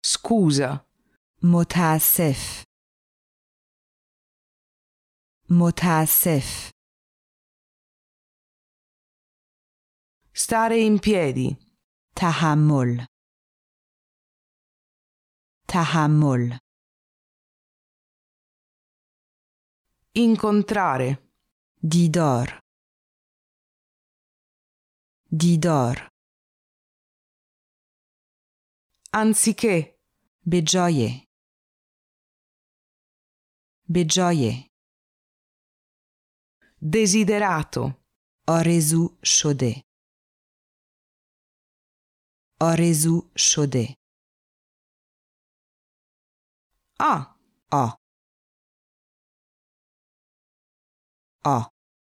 scusa, متاسف متاسف stare in piedi, تحمل تحمل incontrare, دیدار دیدار anziché, به جای به جای desiderato, آرزو شده آرزو شده ha, آ آ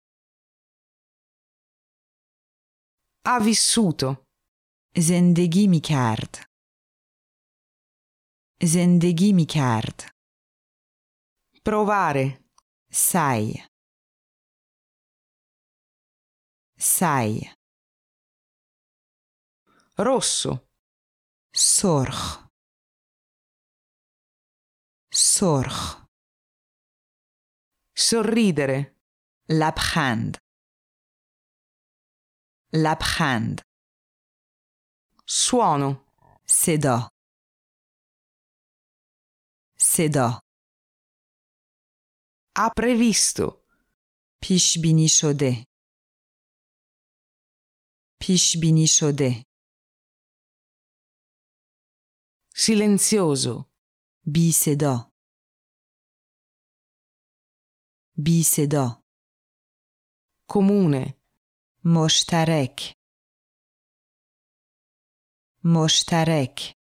ha vissuto, زندگی می کرد زندگی می کرد provare, سعی سعی rosso, سرخ سرخ sorridere, لبخند لبخند suono, صدا صدا ha previsto, پیش بینی شده پیش بینی شده silenzioso, بی صدا بی صدا comune, مشترک مشترک